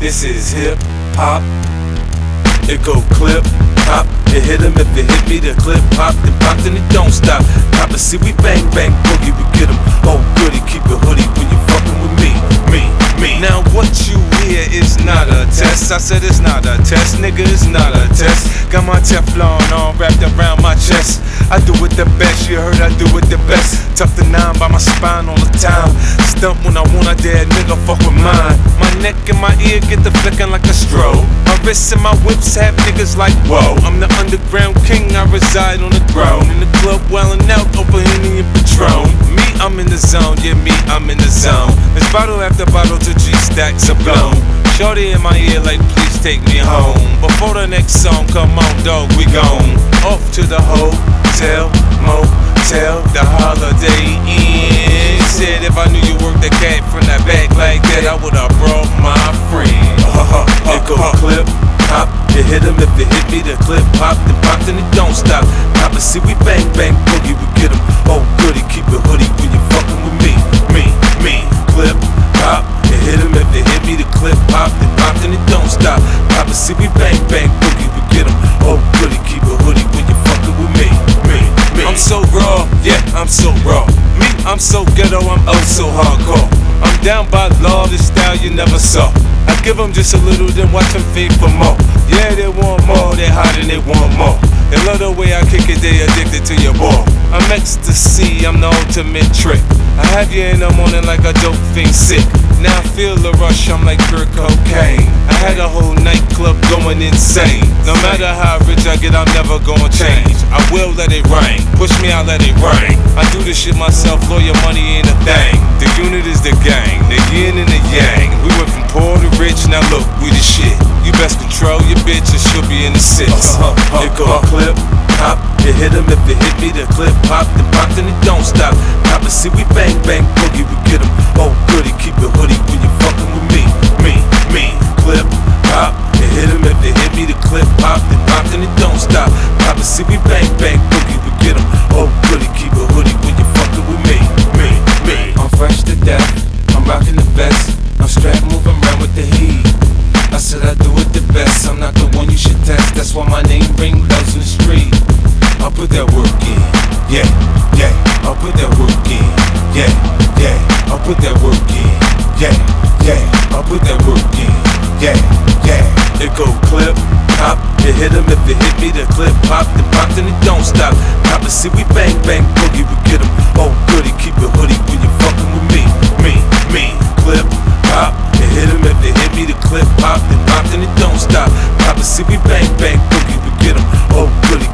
This is hip hop. It go clip, pop, it hit him. If it hit me, the clip pop, then pop, then it don't stop. Pop it, see we bang, bang, boogie, we get him. Oh goody, keep it hoodie when you fucking with me. Now what you hear is not a test. I said it's not a test, nigga, it's not a test. Got my Teflon on wrapped around my chest. I do it the best, you heard I do it the best. Tuck the 9 by my spine all the time. Stump when I want, I dare nigga fuck with mine. My neck and my ear get the flicking like a strobe. My wrists and my whips have niggas like whoa. I'm the underground king, I reside on the ground. In the club wildin' out over Henny and Patron. Me, I'm in the zone, yeah me, I'm in the zone. It's bottle after bottle to G-stacks are blown. Shorty in my ear like please take me home. Before the next song, come on dog, we gone. Off to the hotel, motel, the Holiday Inn. Said if I knew you worked the cat from that back like that, I would've brought my friend. It go clip, pop, it hit him. If it hit me, the clip pop, then it don't stop. Pop it, see we bang, bang, boogie, we get him. Oh goody, keep it hoodie when you fucking with me. Clip, pop, it hit him. If it hit me, the clip pop, then it don't stop. Pop it, see we bang, bang, boogie, we get him. Oh goody, keep it hoodie when you fucking with me. I'm so raw, yeah, I'm so raw. Me, I'm so ghetto, I'm oh so hardcore. I'm down by law, this style you never saw. I give them just a little, then watch them feed for more. Yeah, they want more, they hot and they want more. They love the way I kick it, they addicted to your ball. I'm ecstasy, I'm the ultimate trick. I have you in the morning like a dope fiend sick. Now I feel the rush, I'm like pure cocaine. I had a whole nightclub going insane. No matter how rich I get, I'm never gonna change. I will let it rain, push me, I'll let it rain. I do this shit myself, lawyer money ain't a thing. The unit is the gang, the yin and the yang. We went from poor to rich, now look, we the shit. You best control your bitch or she'll be in the six. It go clip, pop, it hit him. If it hit me, the clip pop, then it don't stop. Pop it, see we bang, bang, boogie, we get him. Oh goody, keep it hoodie when you fucking with me. Clip, pop, it hit him. If it hit me, the clip pop, then it don't stop. Pop it, see we bang, bang, boogie, we get him. Oh goody, keep it hoodie when you fucking with me. I'm fresh to death, I'm rocking the vest. I'm strapped, moving around with the heat. I said I do it the best, I'm not the one you should test. That's why my name ring bells in the street. I'll put that work in, yeah. I'll put that work in, yeah. I'll put that work in, yeah. I'll put that work in, yeah. It go clip, pop, it hit him. If it hit me, the clip pop, then it don't stop. Pop it, see we bang, bang, boogie, we get him. Oh goody, keep it hoodie when you fucking with me. Clip, pop, it hit him. If it hit me, the clip pop, then it don't stop. Pop it, see we bang, bang, boogie, we get him. Oh goody,